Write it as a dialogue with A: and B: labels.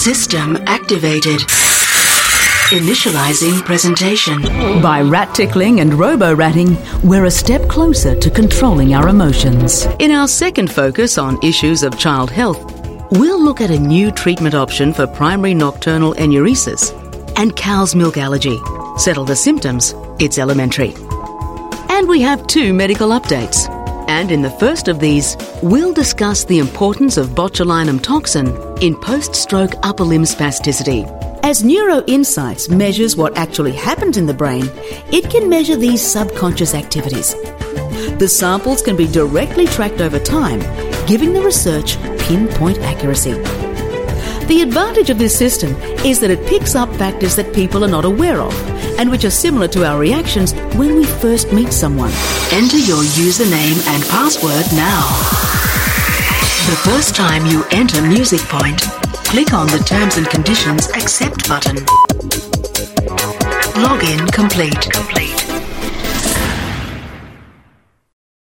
A: System activated. Initializing presentation.
B: By rat tickling and robo-ratting, we're a step closer to controlling our emotions. In our second focus on issues of child health, we'll look at a new treatment option for primary nocturnal enuresis and cow's milk allergy. Settle the symptoms, it's elementary. And we have 2 medical updates. And in the first of these, we'll discuss the importance of botulinum toxin in post-stroke upper limb spasticity. As NeuroInsights measures what actually happens in the brain, it can measure these subconscious activities. The samples can be directly tracked over time, giving the research pinpoint accuracy. The advantage of this system is that it picks up factors that people are not aware of and which are similar to our reactions when we first meet someone.
A: Enter your username and password now. The first time you enter Music Point, click on the Terms and Conditions Accept button. Login complete.